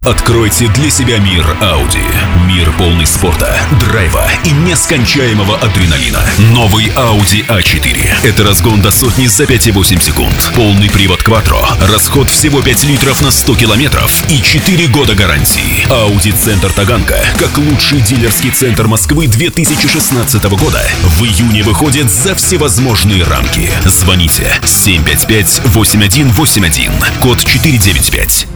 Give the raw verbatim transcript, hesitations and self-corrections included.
Откройте для себя мир Audi. Мир полный спорта, драйва и нескончаемого адреналина. Новый Audi а четыре. Это разгон до сотни за пять и восемь секунд. Полный привод Quattro. Расход всего пять литров на сто километров и четыре года гарантии. Audi Центр Таганка, как лучший дилерский центр Москвы две тысячи шестнадцатого года, в июне выходит за всевозможные рамки. Звоните семь пять пять восемь один восемь один, код четыре девять пять.